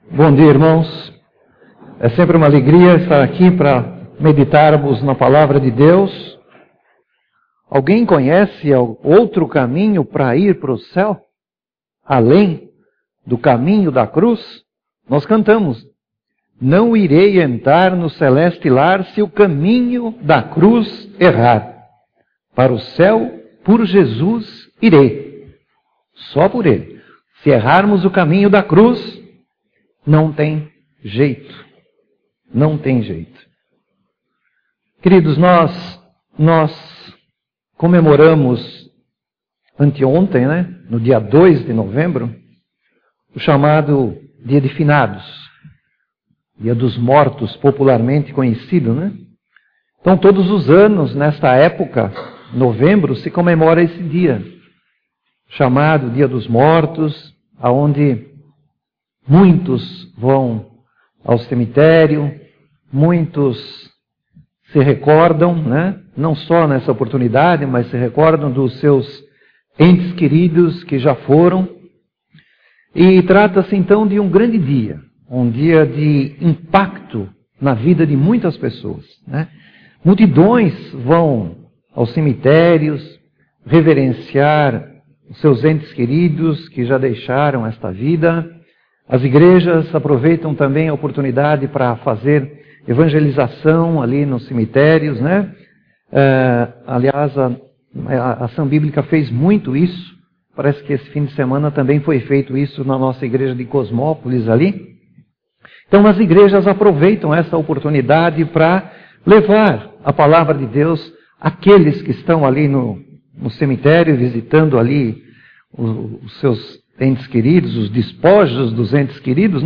Bom dia, irmãos. É sempre uma alegria estar aqui para meditarmos na palavra de Deus. Alguém conhece outro caminho para ir para o céu? Além do caminho da cruz? Nós cantamos: não irei entrar no celeste lar se o caminho da cruz errar. Para o céu, por Jesus, irei. Só por Ele. Se errarmos o caminho da cruz, não tem jeito. Não tem jeito. Queridos, nós comemoramos anteontem, no dia 2 de novembro, o chamado Dia de Finados, Dia dos Mortos, popularmente conhecido, Então, todos os anos, nesta época, novembro, se comemora esse dia, chamado Dia dos Mortos, aonde muitos vão ao cemitério, muitos se recordam, não só nessa oportunidade, mas se recordam dos seus entes queridos que já foram. E trata-se então de um grande dia, um dia de impacto na vida de muitas pessoas. Multidões vão aos cemitérios reverenciar os seus entes queridos que já deixaram esta vida. As igrejas aproveitam também a oportunidade para fazer evangelização ali nos cemitérios, Aliás, a ação bíblica fez muito isso. Parece que esse fim de semana também foi feito isso na nossa igreja de Cosmópolis ali. Então as igrejas aproveitam essa oportunidade para levar a palavra de Deus àqueles que estão ali no cemitério, visitando ali os seus entes queridos, os despojos dos entes queridos,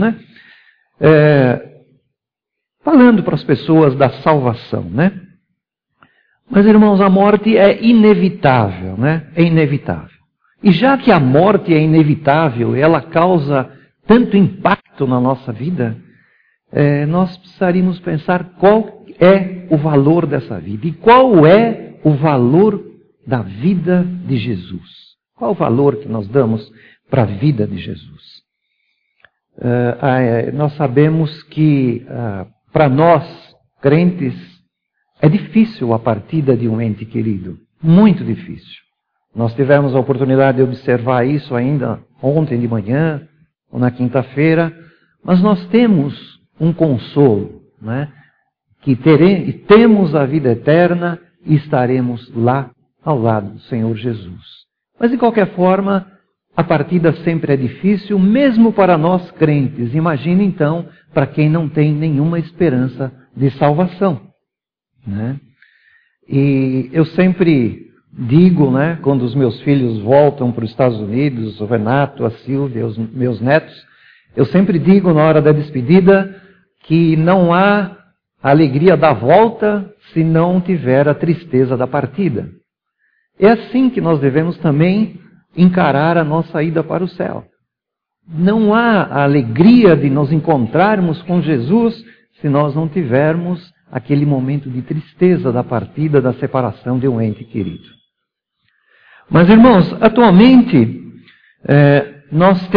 falando para as pessoas da salvação, Mas, irmãos, a morte é inevitável, É inevitável. E já que a morte é inevitável, ela causa tanto impacto na nossa vida, nós precisaríamos pensar qual é o valor dessa vida e qual é o valor da vida de Jesus. Qual o valor que nós damos para a vida de Jesus? Nós sabemos que para nós, crentes, é difícil a partida de um ente querido. Muito difícil. Nós tivemos a oportunidade de observar isso ainda ontem de manhã, ou na quinta-feira, mas nós temos um consolo, que temos a vida eterna e estaremos lá ao lado do Senhor Jesus. Mas de qualquer forma, a partida sempre é difícil, mesmo para nós crentes. Imagine então para quem não tem nenhuma esperança de salvação. E eu sempre digo, quando os meus filhos voltam para os Estados Unidos, o Renato, a Silvia, os meus netos, eu sempre digo na hora da despedida que não há alegria da volta se não tiver a tristeza da partida. É assim que nós devemos também encarar a nossa ida para o céu. Não há a alegria de nos encontrarmos com Jesus se nós não tivermos aquele momento de tristeza da partida, da separação de um ente querido. Mas, irmãos, atualmente nós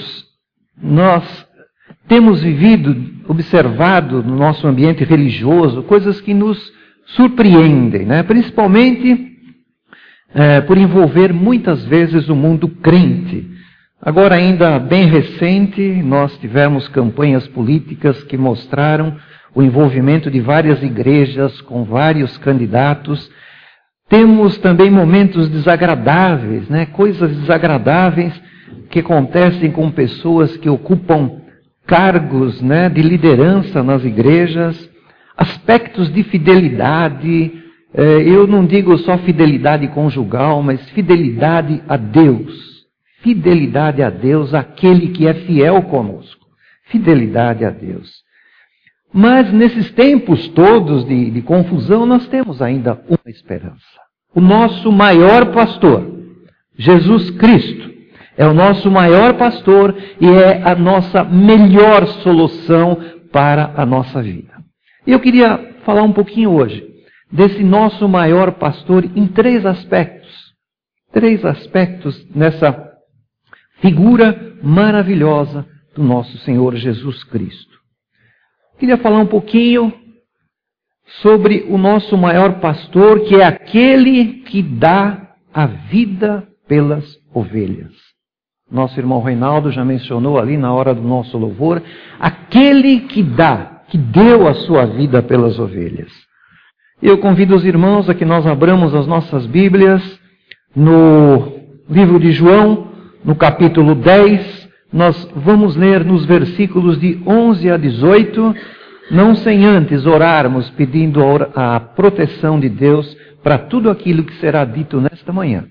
temos observado no nosso ambiente religioso coisas que nos surpreendem, principalmente por envolver muitas vezes o mundo crente. Agora, ainda bem recente, nós tivemos campanhas políticas que mostraram o envolvimento de várias igrejas com vários candidatos. Temos também momentos desagradáveis, coisas desagradáveis que acontecem com pessoas que ocupam cargos de liderança nas igrejas, aspectos de fidelidade. Eu não digo só fidelidade conjugal, mas fidelidade a Deus. Fidelidade a Deus, aquele que é fiel conosco. Fidelidade a Deus. Mas nesses tempos todos de confusão, nós temos ainda uma esperança. O nosso maior pastor, Jesus Cristo, é o nosso maior pastor e é a nossa melhor solução para a nossa vida. E eu queria falar um pouquinho hoje desse nosso maior pastor em três aspectos. Três aspectos nessa figura maravilhosa do nosso Senhor Jesus Cristo. Queria falar um pouquinho sobre o nosso maior pastor, que é aquele que dá a vida pelas ovelhas. Nosso irmão Reinaldo já mencionou ali na hora do nosso louvor, aquele que deu a sua vida pelas ovelhas. Eu convido os irmãos a que nós abramos as nossas Bíblias no livro de João, no capítulo 10, nós vamos ler nos versículos de 11 a 18, não sem antes orarmos pedindo a proteção de Deus para tudo aquilo que será dito nesta manhã.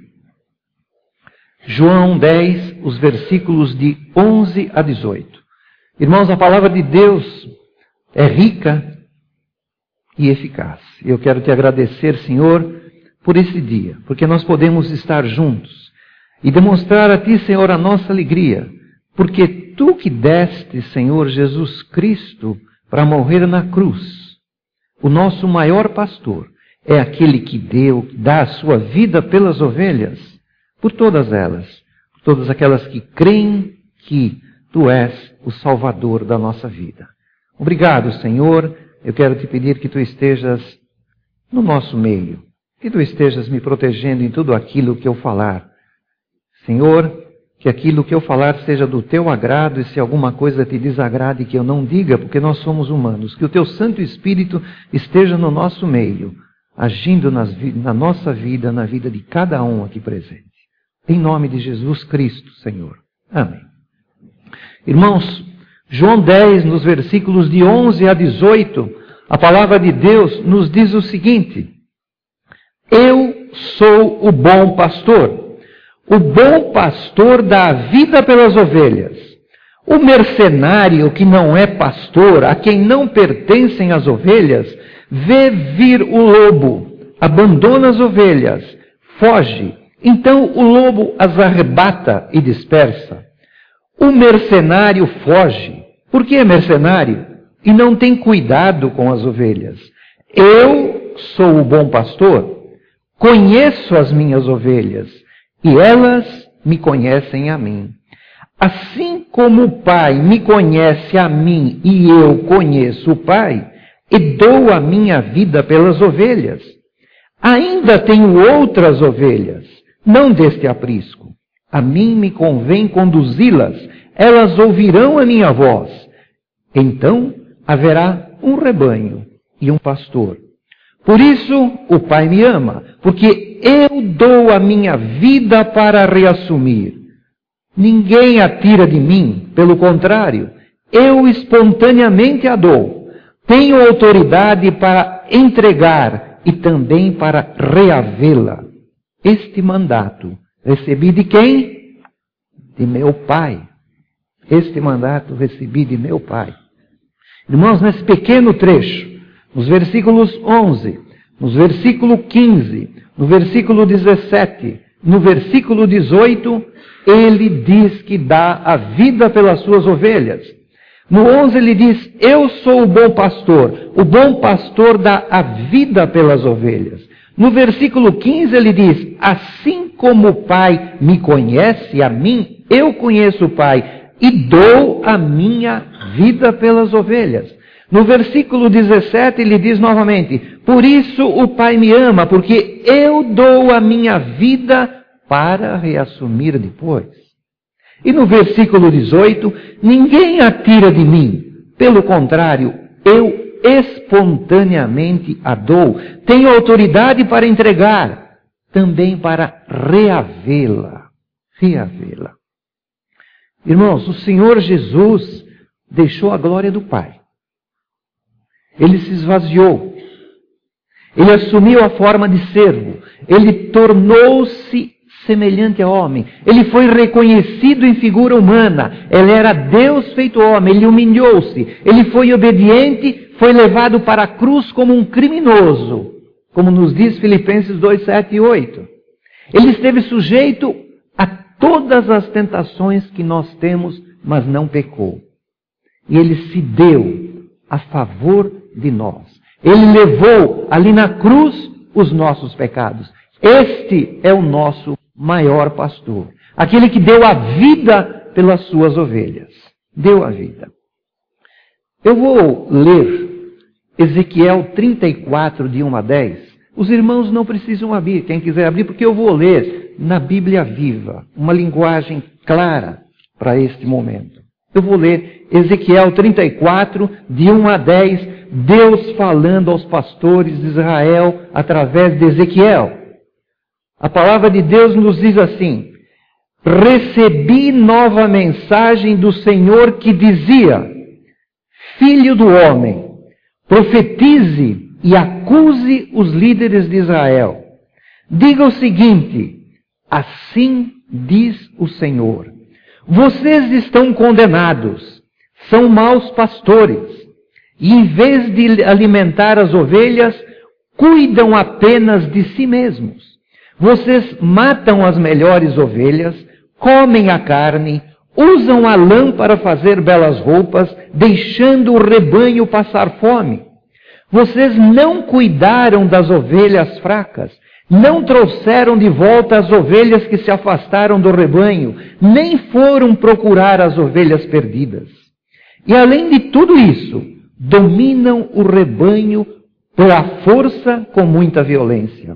João 10, os versículos de 11 a 18. Irmãos, a palavra de Deus é rica e eficaz. Eu quero te agradecer, Senhor, por esse dia, porque nós podemos estar juntos e demonstrar a Ti, Senhor, a nossa alegria, porque Tu que deste, Senhor Jesus Cristo, para morrer na cruz, o nosso maior pastor é aquele que dá a sua vida pelas ovelhas, por todas elas, por todas aquelas que creem que Tu és o Salvador da nossa vida. Obrigado, Senhor. Eu quero te pedir que Tu estejas no nosso meio, que Tu estejas me protegendo em tudo aquilo que eu falar. Senhor, que aquilo que eu falar seja do Teu agrado, e se alguma coisa te desagrade, que eu não diga, porque nós somos humanos. Que o Teu Santo Espírito esteja no nosso meio, agindo na nossa vida, na vida de cada um aqui presente. Em nome de Jesus Cristo, Senhor. Amém. Irmãos, João 10, nos versículos de 11 a 18, a palavra de Deus nos diz o seguinte: Eu sou o bom pastor. O bom pastor dá a vida pelas ovelhas. O mercenário que não é pastor, a quem não pertencem as ovelhas, vê vir o lobo, abandona as ovelhas, foge. Então o lobo as arrebata e dispersa. O mercenário foge. Por que é mercenário? E não tem cuidado com as ovelhas. Eu sou o bom pastor, conheço as minhas ovelhas, e elas me conhecem a mim. Assim como o Pai me conhece a mim e eu conheço o Pai, e dou a minha vida pelas ovelhas. Ainda tenho outras ovelhas, não deste aprisco. A mim me convém conduzi-las, elas ouvirão a minha voz. Então haverá um rebanho e um pastor. Por isso o Pai me ama, porque eu dou a minha vida para reassumir. Ninguém a tira de mim, pelo contrário, eu espontaneamente a dou. Tenho autoridade para entregar e também para reavê-la. Este mandato recebi de quem? De meu Pai. Este mandato recebi de meu Pai. Irmãos, nesse pequeno trecho, nos versículos 11, no versículo 15, no versículo 17, no versículo 18, ele diz que dá a vida pelas suas ovelhas. No 11 ele diz, eu sou o bom pastor dá a vida pelas ovelhas. No versículo 15 ele diz, assim como o Pai me conhece a mim, eu conheço o Pai e dou a minha vida pelas ovelhas. No versículo 17 ele diz novamente, por isso o Pai me ama, porque eu dou a minha vida para reassumir depois. E no versículo 18, ninguém a tira de mim, pelo contrário, eu espontaneamente a dou. Tenho autoridade para entregar, também para reavê-la. Reavê-la. Irmãos, o Senhor Jesus deixou a glória do Pai. Ele se esvaziou. Ele assumiu a forma de servo. Ele tornou-se semelhante a homem. Ele foi reconhecido em figura humana. Ele era Deus feito homem. Ele humilhou-se. Ele foi obediente, foi levado para a cruz como um criminoso. Como nos diz Filipenses 2, 7 e 8. Ele esteve sujeito a todas as tentações que nós temos, mas não pecou. E ele se deu a favor de nós. Ele levou ali na cruz os nossos pecados. Este é o nosso maior pastor. Aquele que deu a vida pelas suas ovelhas. deu a vida. Eu vou ler Ezequiel 34, de 1 a 10. Os irmãos não precisam abrir, quem quiser abrir, porque eu vou ler na Bíblia Viva, uma linguagem clara para este momento. Eu vou ler Ezequiel 34, de 1 a 10, Deus falando aos pastores de Israel através de Ezequiel. A palavra de Deus nos diz assim: recebi nova mensagem do Senhor que dizia: Filho do homem, profetize e acuse os líderes de Israel. Diga o seguinte: assim diz o Senhor: vocês estão condenados, são maus pastores, e em vez de alimentar as ovelhas, cuidam apenas de si mesmos. Vocês matam as melhores ovelhas, comem a carne, usam a lã para fazer belas roupas, deixando o rebanho passar fome. Vocês não cuidaram das ovelhas fracas, não trouxeram de volta as ovelhas que se afastaram do rebanho, nem foram procurar as ovelhas perdidas. E além de tudo isso, dominam o rebanho pela força com muita violência.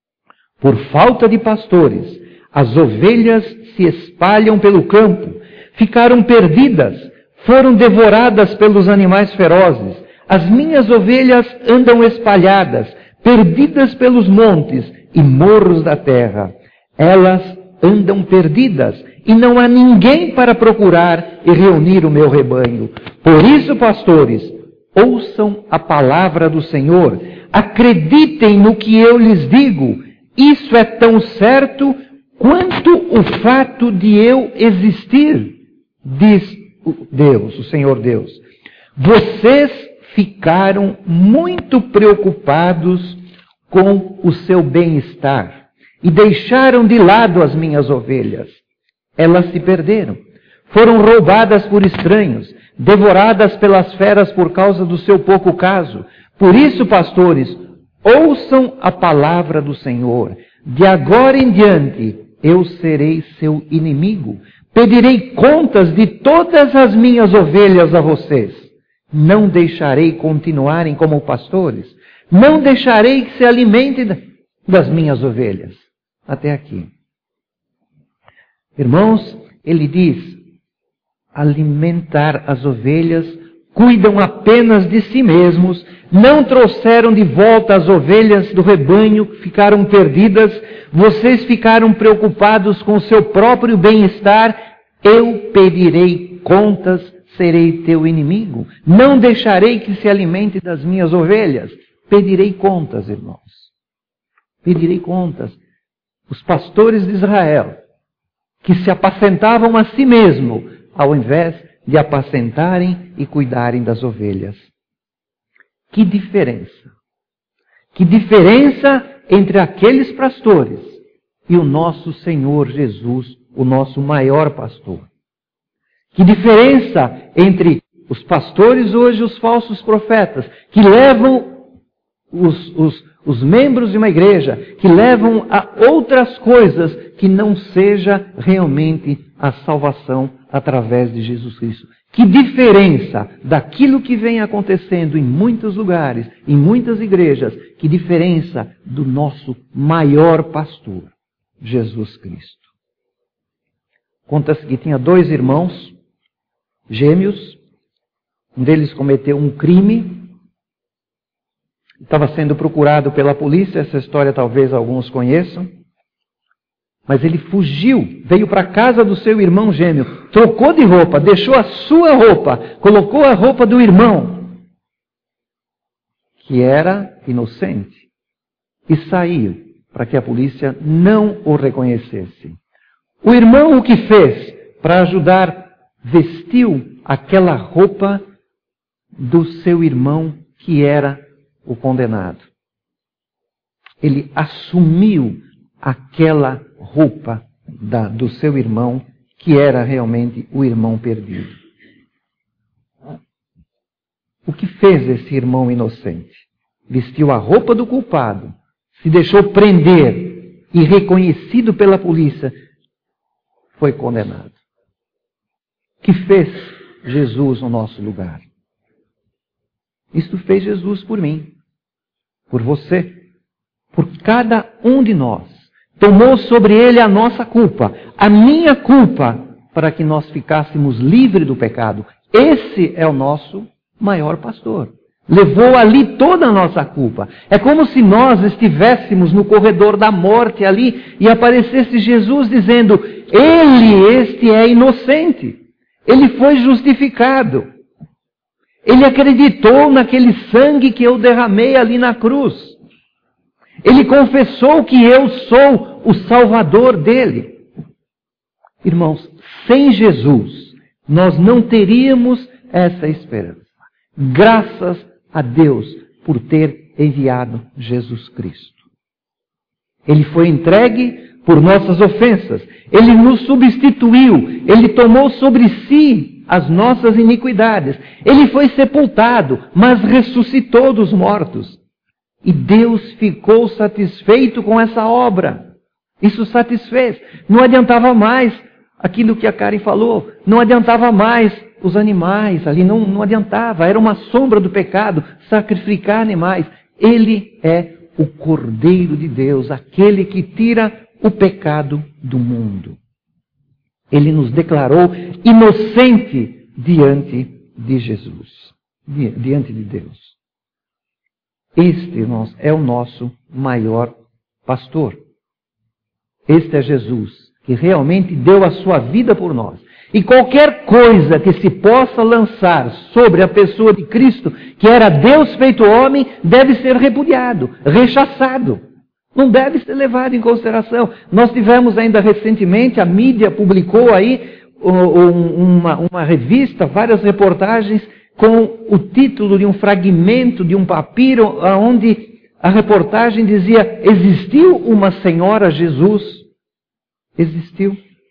Por falta de pastores, as ovelhas se espalham pelo campo, ficaram perdidas, foram devoradas pelos animais ferozes. As minhas ovelhas andam espalhadas, perdidas pelos montes e morros da terra. Elas andam perdidas e não há ninguém para procurar e reunir o meu rebanho. Por isso, pastores, ouçam a palavra do Senhor, acreditem no que eu lhes digo. Isso é tão certo quanto o fato de eu existir, diz Deus, o Senhor Deus. Vocês ficaram muito preocupados com o seu bem-estar e deixaram de lado as minhas ovelhas. Elas se perderam, foram roubadas por estranhos, devoradas pelas feras por causa do seu pouco caso. Por isso, pastores, ouçam a palavra do Senhor. De agora em diante, eu serei seu inimigo. Pedirei contas de todas as minhas ovelhas a vocês. Não deixarei continuarem como pastores. Não deixarei que se alimentem das minhas ovelhas. Até aqui. Irmãos, ele diz: alimentar as ovelhas, cuidam apenas de si mesmos, não trouxeram de volta as ovelhas do rebanho, ficaram perdidas, vocês ficaram preocupados com o seu próprio bem-estar. Eu pedirei contas, serei teu inimigo. Não deixarei que se alimente das minhas ovelhas. Pedirei contas, irmãos. Pedirei contas. Os pastores de Israel, que se apacentavam a si mesmo, ao invés de apacentarem e cuidarem das ovelhas. Que diferença! Que diferença entre aqueles pastores e o nosso Senhor Jesus, o nosso maior pastor. Que diferença entre os pastores hoje e os falsos profetas, que levam os membros de uma igreja, que levam a outras coisas que não seja realmente a salvação através de Jesus Cristo. Que diferença daquilo que vem acontecendo em muitos lugares, em muitas igrejas, que diferença do nosso maior pastor, Jesus Cristo. Conta-se que tinha 2 irmãos gêmeos, um deles cometeu um crime, estava sendo procurado pela polícia, essa história talvez alguns conheçam, mas ele fugiu, veio para a casa do seu irmão gêmeo, trocou de roupa, deixou a sua roupa, colocou a roupa do irmão, que era inocente, e saiu para que a polícia não o reconhecesse. O irmão o que fez para ajudar? Vestiu aquela roupa do seu irmão que era o condenado. Ele assumiu aquela roupa do seu irmão que era realmente o irmão perdido. O que fez esse irmão inocente? Vestiu a roupa do culpado, se deixou prender e reconhecido pela polícia, foi condenado. O que fez Jesus no nosso lugar. Isto fez Jesus por mim, por você, por cada um de nós. Tomou sobre ele a nossa culpa, a minha culpa, para que nós ficássemos livres do pecado. Esse é o nosso maior pastor. Levou ali toda a nossa culpa. É como se nós estivéssemos no corredor da morte ali e aparecesse Jesus dizendo: este é inocente. Ele foi justificado. Ele acreditou naquele sangue que eu derramei ali na cruz. Ele confessou que eu sou o Salvador dele. Irmãos, sem Jesus, nós não teríamos essa esperança. Graças a Deus por ter enviado Jesus Cristo. Ele foi entregue por nossas ofensas. Ele nos substituiu. Ele tomou sobre si as nossas iniquidades. Ele foi sepultado, mas ressuscitou dos mortos. E Deus ficou satisfeito com essa obra. Isso satisfez. Não adiantava mais aquilo que a Karen falou. Não adiantava mais os animais ali. Não adiantava. Era uma sombra do pecado sacrificar animais. Ele é o Cordeiro de Deus, aquele que tira o pecado do mundo. Ele nos declarou inocente diante de Jesus, diante de Deus. Este, irmãos, é o nosso maior pastor. Este é Jesus, que realmente deu a sua vida por nós. E qualquer coisa que se possa lançar sobre a pessoa de Cristo, que era Deus feito homem, deve ser repudiado, rechaçado. Não deve ser levado em consideração. Nós tivemos ainda recentemente, a mídia publicou aí uma revista, várias reportagens com o título de um fragmento de um papiro, onde a reportagem dizia: existiu uma senhora Jesus? Existiu.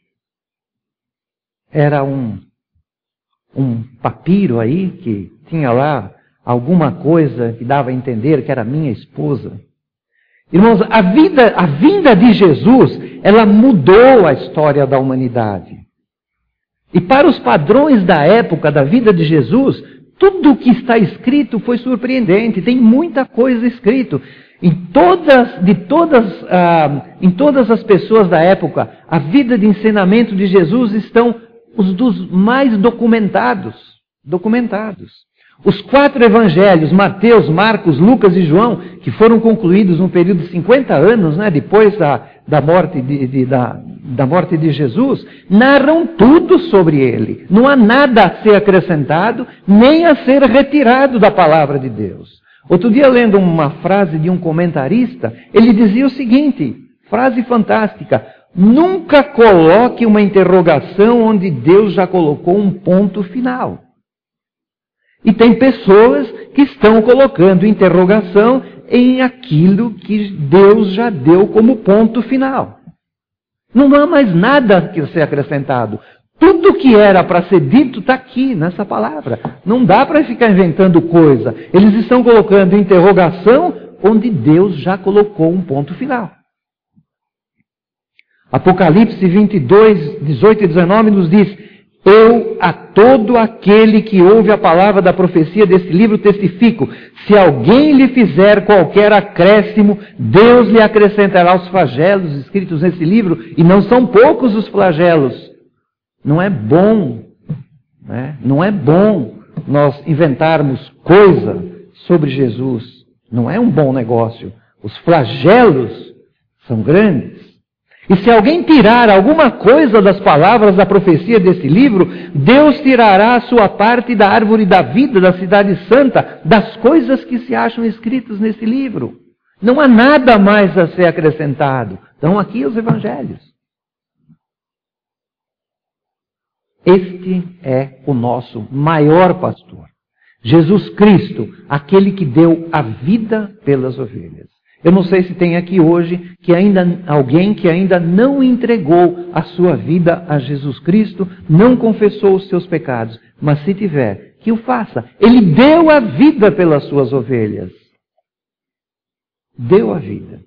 Era um papiro aí que tinha lá alguma coisa que dava a entender que era minha esposa. Irmãos, a vinda de Jesus, ela mudou a história da humanidade. E para os padrões da época da vida de Jesus, tudo o que está escrito foi surpreendente. Tem muita coisa escrito. Em todas as pessoas da época, a vida de ensinamento de Jesus estão os dos mais documentados. Os 4 evangelhos, Mateus, Marcos, Lucas e João, que foram concluídos num período de 50 anos, depois da morte de Jesus, narram tudo sobre ele. Não há nada a ser acrescentado, nem a ser retirado da palavra de Deus. Outro dia, lendo uma frase de um comentarista, ele dizia o seguinte, frase fantástica: nunca coloque uma interrogação onde Deus já colocou um ponto final. E tem pessoas que estão colocando interrogação em aquilo que Deus já deu como ponto final. Não há mais nada que ser acrescentado. Tudo que era para ser dito está aqui, nessa palavra. Não dá para ficar inventando coisa. Eles estão colocando interrogação onde Deus já colocou um ponto final. Apocalipse 22, 18 e 19 nos diz: eu a todo aquele que ouve a palavra da profecia deste livro testifico, se alguém lhe fizer qualquer acréscimo, Deus lhe acrescentará os flagelos escritos nesse livro, e não são poucos os flagelos. Não é bom, não é bom nós inventarmos coisa sobre Jesus. Não é um bom negócio. Os flagelos são grandes. E se alguém tirar alguma coisa das palavras da profecia desse livro, Deus tirará a sua parte da árvore da vida, da cidade santa, das coisas que se acham escritas nesse livro. Não há nada mais a ser acrescentado. Estão aqui os evangelhos. Este é o nosso maior pastor. Jesus Cristo, aquele que deu a vida pelas ovelhas. Eu não sei se tem aqui hoje alguém que ainda não entregou a sua vida a Jesus Cristo, não confessou os seus pecados. Mas se tiver, que o faça. Ele deu a vida pelas suas ovelhas. Deu a vida.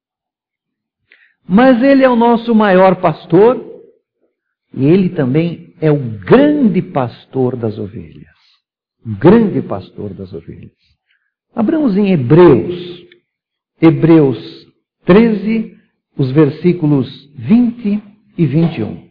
Mas Ele é o nosso maior pastor e Ele também é o grande pastor das ovelhas. O grande pastor das ovelhas. Abramos em Hebreus. Hebreus 13, os versículos 20 e 21.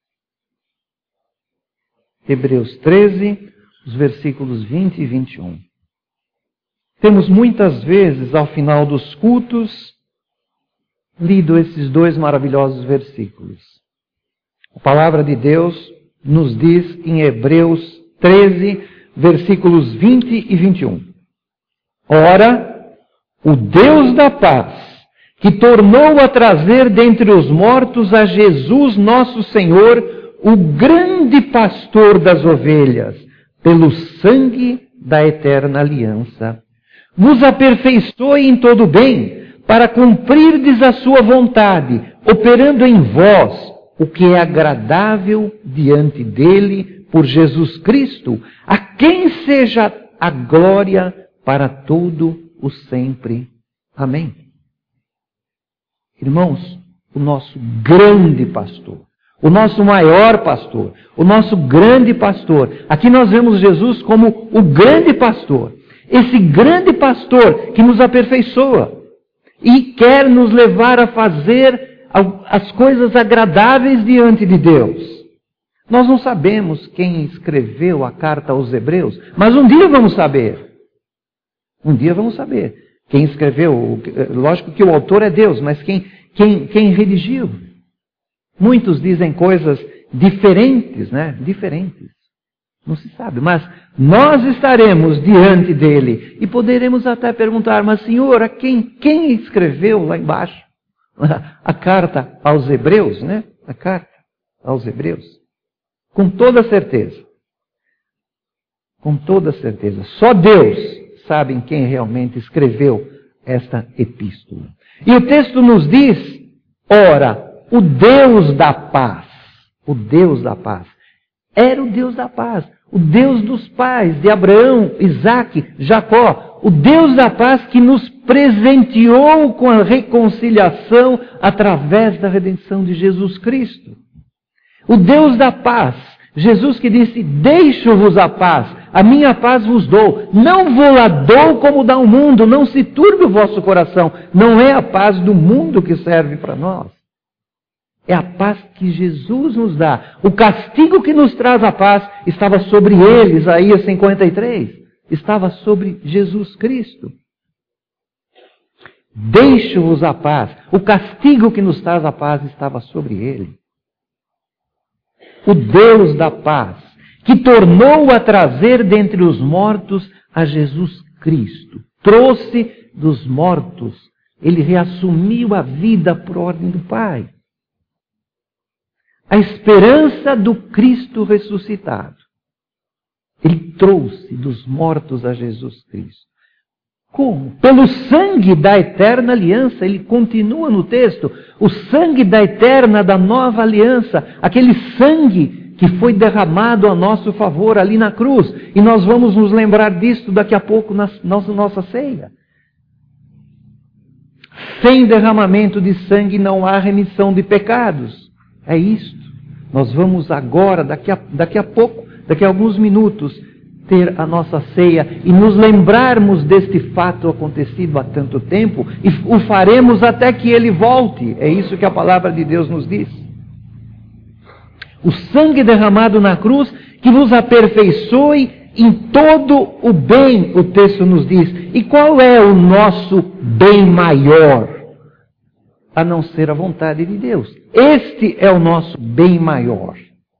Hebreus 13, os versículos 20 e 21. Temos muitas vezes, ao final dos cultos, lido esses dois maravilhosos versículos. A palavra de Deus nos diz em Hebreus 13, versículos 20 e 21. Ora, o Deus da paz, que tornou a trazer dentre os mortos a Jesus nosso Senhor, o grande pastor das ovelhas, pelo sangue da eterna aliança, vos aperfeiçoe em todo bem, para cumprirdes a sua vontade, operando em vós o que é agradável diante dele, por Jesus Cristo, a quem seja a glória para todo o sempre. Amém. Irmãos, o nosso grande pastor, o nosso maior pastor, o nosso grande pastor. Aqui nós vemos Jesus como o grande pastor. Esse grande pastor que nos aperfeiçoa e quer nos levar a fazer as coisas agradáveis diante de Deus. Nós não sabemos quem escreveu a carta aos Hebreus, mas um dia vamos saber. Um dia vamos saber. Quem escreveu, lógico que o autor é Deus, mas quem redigiu? Muitos dizem coisas diferentes, né? Diferentes. Não se sabe, mas nós estaremos diante dele e poderemos até perguntar, mas Senhor, a quem escreveu lá embaixo a carta aos Hebreus, né? A carta aos Hebreus. Com toda certeza. Com toda certeza. Só Deus sabe quem realmente escreveu esta epístola. E o texto nos diz, ora, o Deus da paz, era o Deus da paz, o Deus dos pais, de Abraão, Isaque, Jacó, o Deus da paz que nos presenteou com a reconciliação através da redenção de Jesus Cristo. O Deus da paz, Jesus que disse, deixo-vos a paz, a minha paz vos dou, não vou-la dou como dá o mundo, não se turbe o vosso coração, não é a paz do mundo que serve para nós. É a paz que Jesus nos dá. O castigo que nos traz a paz estava sobre ele, Isaías 53. Estava sobre Jesus Cristo. Deixo-vos a paz. O castigo que nos traz a paz estava sobre ele. O Deus da paz, que tornou a trazer dentre os mortos a Jesus Cristo. Trouxe dos mortos. Ele reassumiu a vida por ordem do Pai. A esperança do Cristo ressuscitado. Ele trouxe dos mortos a Jesus Cristo. Como? Pelo sangue da eterna aliança. Ele continua no texto. O sangue da eterna, da nova aliança. Aquele sangue que foi derramado a nosso favor ali na cruz. E nós vamos nos lembrar disso daqui a pouco na nossa ceia. Sem derramamento de sangue não há remissão de pecados. É isto. Nós vamos agora, daqui a pouco, daqui a alguns minutos, ter a nossa ceia e nos lembrarmos deste fato acontecido há tanto tempo e o faremos até que ele volte. É isso que a palavra de Deus nos diz. O sangue derramado na cruz que vos aperfeiçoe em todo o bem, o texto nos diz. E qual é o nosso bem maior? A não ser a vontade de Deus. Este é o nosso bem maior.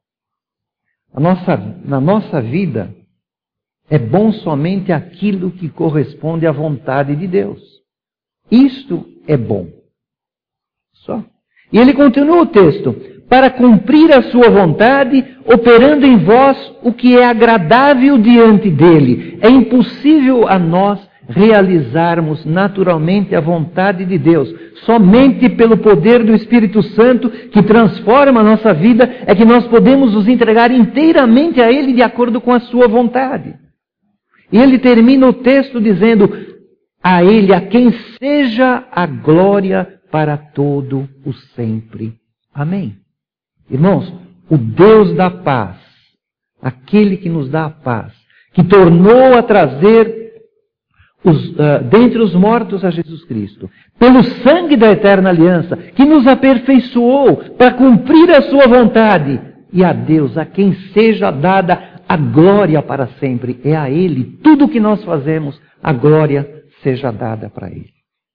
Na nossa vida, é bom somente aquilo que corresponde à vontade de Deus. Isto é bom. Só. E ele continua o texto. Para cumprir a sua vontade, operando em vós o que é agradável diante dele. É impossível a nós realizarmos naturalmente a vontade de Deus. Somente pelo poder do Espírito Santo que transforma a nossa vida é que nós podemos nos entregar inteiramente a Ele de acordo com a sua vontade. E ele termina o texto dizendo, a Ele, a quem seja a glória para todo o sempre. Amém. Irmãos, o Deus da paz, aquele que nos dá a paz, que tornou a trazer dentre os mortos a Jesus Cristo, pelo sangue da eterna aliança, que nos aperfeiçoou para cumprir a sua vontade, e a Deus, a quem seja dada a glória para sempre. É a Ele, tudo o que nós fazemos, a glória seja dada para Ele.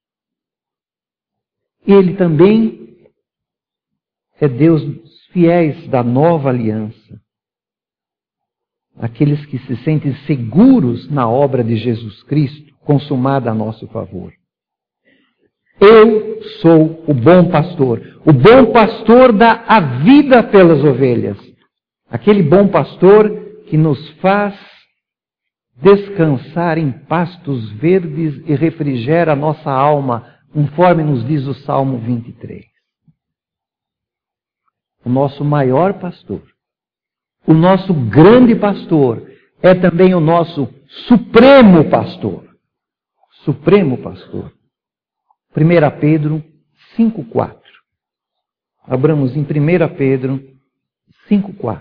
Ele também é Deus dos fiéis da nova aliança. Aqueles que se sentem seguros na obra de Jesus Cristo, consumada a nosso favor. Eu sou o bom pastor. O bom pastor dá a vida pelas ovelhas. Aquele bom pastor que nos faz descansar em pastos verdes e refrigera a nossa alma, conforme nos diz o Salmo 23. O nosso maior pastor, o nosso grande pastor, é também o nosso supremo pastor. Supremo pastor. 1 Pedro 5,4. Abramos em 1 Pedro 5,4.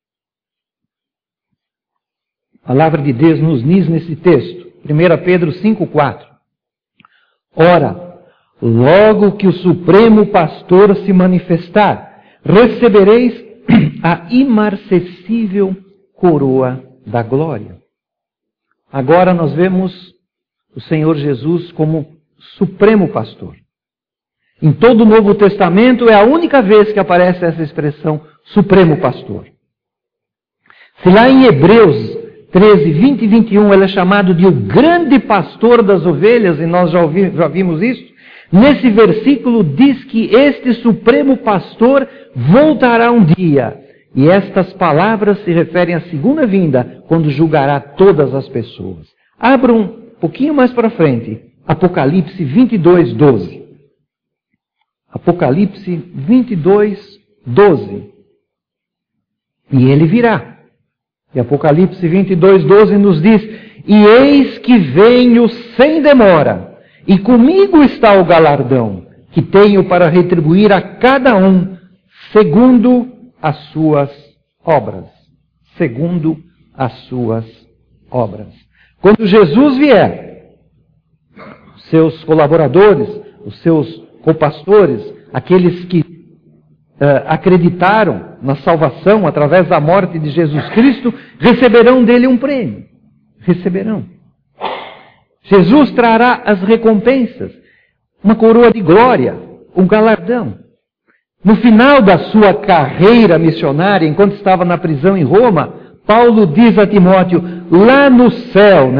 A palavra de Deus nos diz nesse texto, 1 Pedro 5,4. Ora, logo que o supremo pastor se manifestar, recebereis a imarcessível coroa da glória. Agora nós vemos o Senhor Jesus como supremo pastor. Em todo o Novo Testamento é a única vez que aparece essa expressão, supremo pastor. Se lá em Hebreus 13, 20 e 21 ele é chamado de o grande pastor das ovelhas, e nós já vimos isso, nesse versículo diz que este supremo pastor voltará um dia. E estas palavras se referem à segunda vinda, quando julgará todas as pessoas. Abra um pouquinho mais para frente, Apocalipse 22, 12. Apocalipse 22, 12. E ele virá. E Apocalipse 22, 12 nos diz: E eis que venho sem demora, e comigo está o galardão, que tenho para retribuir a cada um, segundo as suas obras. Segundo as suas obras. Quando Jesus vier, seus colaboradores, os seus copastores, aqueles que acreditaram na salvação através da morte de Jesus Cristo, receberão dele um prêmio. Receberão. Jesus trará as recompensas, uma coroa de glória, um galardão. No final da sua carreira missionária, enquanto estava na prisão em Roma, Paulo diz a Timóteo, lá no céu,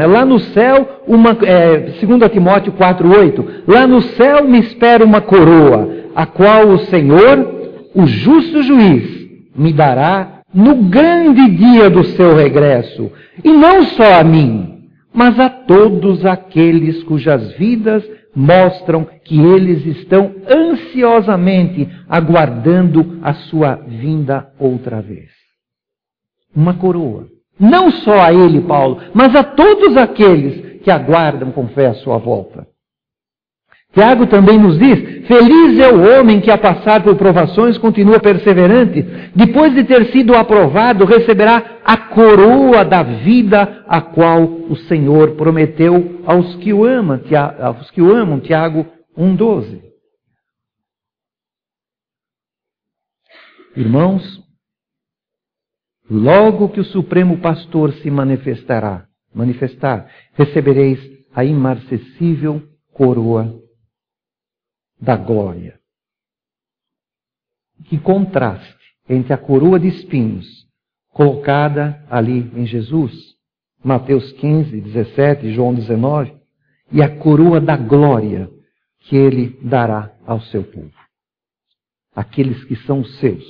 2 Timóteo 4,8, lá no céu me espera uma coroa, a qual o Senhor, o justo juiz, me dará no grande dia do seu regresso, e não só a mim, mas a todos aqueles cujas vidas mostram que eles estão ansiosamente aguardando a sua vinda outra vez. Uma coroa. Não só a ele, Paulo, mas a todos aqueles que aguardam com fé a sua volta. Tiago também nos diz, feliz é o homem que a passar por provações continua perseverante, depois de ter sido aprovado, receberá a coroa da vida, a qual o Senhor prometeu aos que o amam, Tiago 1,12. Irmãos, logo que o Supremo Pastor se manifestar, recebereis a imarcessível coroa da glória. Que contraste entre a coroa de espinhos colocada ali em Jesus, Mateus 15, 17, João 19, e a coroa da glória que ele dará ao seu povo. Aqueles que são seus.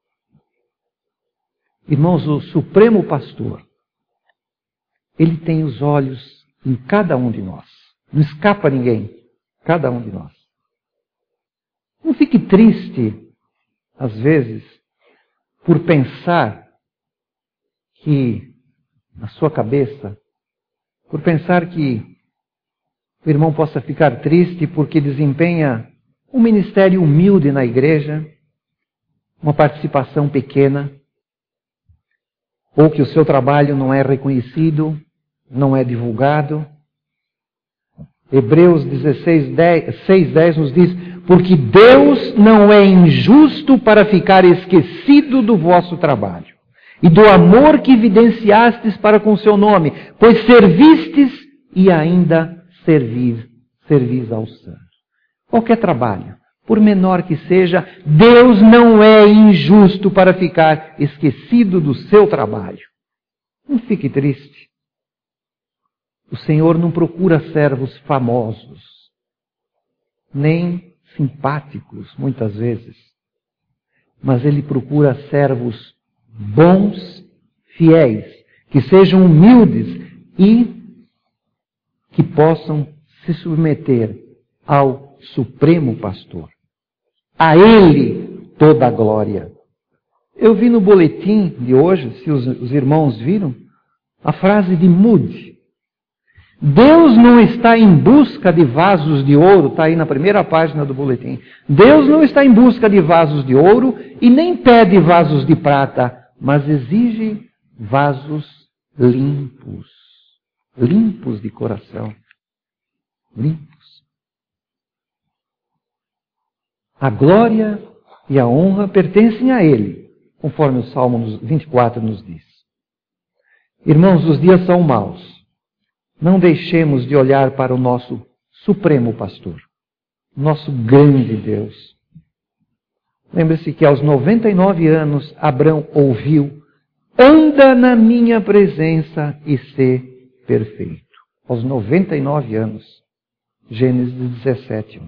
Irmãos, o Supremo Pastor, ele tem os olhos em cada um de nós. Não escapa a ninguém. Cada um de nós. Não fique triste, às vezes, por pensar que, na sua cabeça, por pensar que o irmão possa ficar triste porque desempenha um ministério humilde na igreja, uma participação pequena, ou que o seu trabalho não é reconhecido, não é divulgado. Hebreus 6:10 nos diz: porque Deus não é injusto para ficar esquecido do vosso trabalho e do amor que evidenciastes para com o seu nome, pois servistes e ainda servis ao santos. Qualquer trabalho, por menor que seja, Deus não é injusto para ficar esquecido do seu trabalho. Não fique triste. O Senhor não procura servos famosos, nem simpáticos, muitas vezes. Mas Ele procura servos bons, fiéis, que sejam humildes e que possam se submeter ao Supremo Pastor. A Ele toda a glória. Eu vi no boletim de hoje, se os irmãos viram, a frase de Moody. Deus não está em busca de vasos de ouro, está aí na primeira página do boletim. Deus não está em busca de vasos de ouro e nem pede vasos de prata, mas exige vasos limpos. Limpos de coração. Limpos. A glória e a honra pertencem a Ele, conforme o Salmo 24 nos diz. Irmãos, os dias são maus. Não deixemos de olhar para o nosso Supremo Pastor, nosso grande Deus. Lembre-se que aos 99 anos, Abrão ouviu: anda na minha presença e sê perfeito. Aos 99 anos. Gênesis 17:1.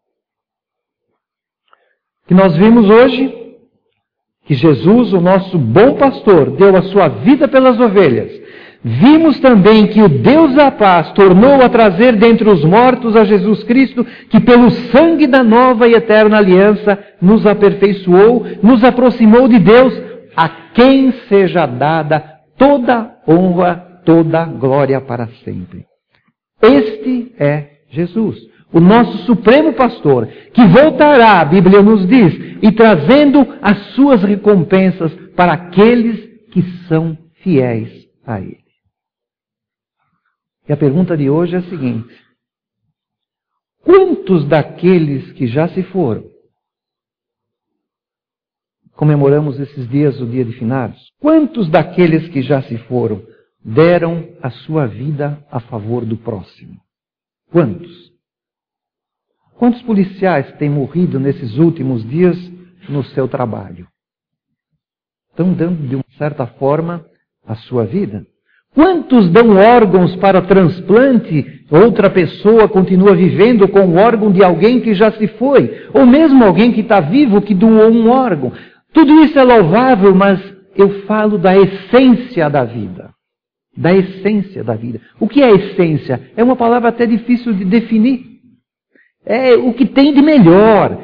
Que nós vimos hoje que Jesus, o nosso bom pastor, deu a sua vida pelas ovelhas. Vimos também que o Deus da paz tornou a trazer dentre os mortos a Jesus Cristo, que pelo sangue da nova e eterna aliança nos aperfeiçoou, nos aproximou de Deus, a quem seja dada toda honra, toda glória para sempre. Este é Jesus, o nosso Supremo Pastor, que voltará, a Bíblia nos diz, e trazendo as suas recompensas para aqueles que são fiéis a Ele. E a pergunta de hoje é a seguinte: quantos daqueles que já se foram, comemoramos esses dias o dia de finados, quantos daqueles que já se foram deram a sua vida a favor do próximo? Quantos? Quantos policiais têm morrido nesses últimos dias no seu trabalho? Estão dando, de uma certa forma, a sua vida? Quantos dão órgãos para transplante? Outra pessoa continua vivendo com o órgão de alguém que já se foi. Ou mesmo alguém que está vivo que doou um órgão. Tudo isso é louvável, mas eu falo da essência da vida. Da essência da vida. O que é essência? É uma palavra até difícil de definir. É o que tem de melhor.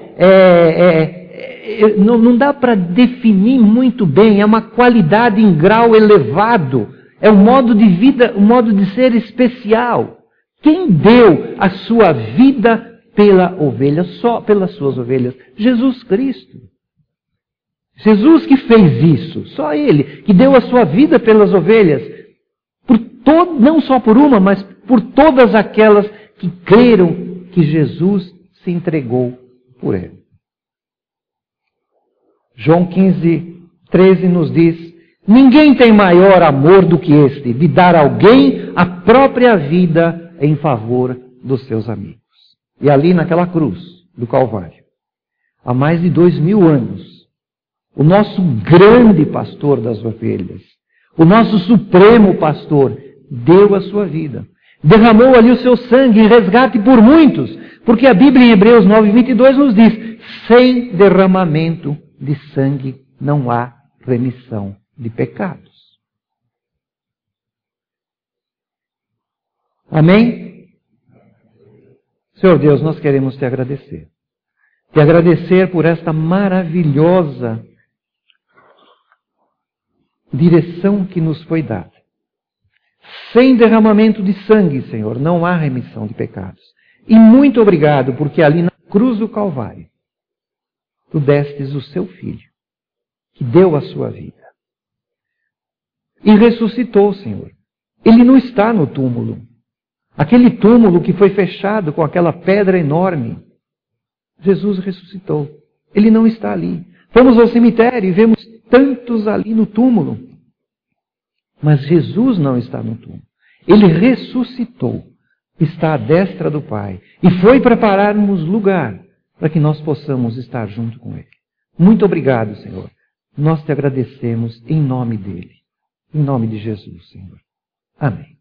Não dá para definir muito bem. É uma qualidade em grau elevado. É um modo de vida, um modo de ser especial. Quem deu a sua vida pela ovelha, só pelas suas ovelhas? Jesus Cristo. Jesus que fez isso, só Ele, que deu a sua vida pelas ovelhas, não só por uma, mas por todas aquelas que creram que Jesus se entregou por ele. João 15:13 nos diz: ninguém tem maior amor do que este, de dar a alguém a própria vida em favor dos seus amigos. E ali naquela cruz do Calvário, há mais de 2000 anos, o nosso grande pastor das ovelhas, o nosso supremo pastor, deu a sua vida. Derramou ali o seu sangue em resgate por muitos, porque a Bíblia em Hebreus 9:22 nos diz: sem derramamento de sangue não há remissão de pecados. Amém? Senhor Deus, nós queremos te agradecer. Te agradecer por esta maravilhosa direção que nos foi dada. Sem derramamento de sangue, Senhor, não há remissão de pecados. E muito obrigado, porque ali na cruz do Calvário, tu destes o seu Filho que deu a sua vida. E ressuscitou, Senhor. Ele não está no túmulo. Aquele túmulo que foi fechado com aquela pedra enorme. Jesus ressuscitou. Ele não está ali. Fomos ao cemitério e vemos tantos ali no túmulo. Mas Jesus não está no túmulo. Ele ressuscitou. Está à destra do Pai. E foi preparar-nos lugar para que nós possamos estar junto com Ele. Muito obrigado, Senhor. Nós te agradecemos em nome dele. Em nome de Jesus, Senhor. Amém.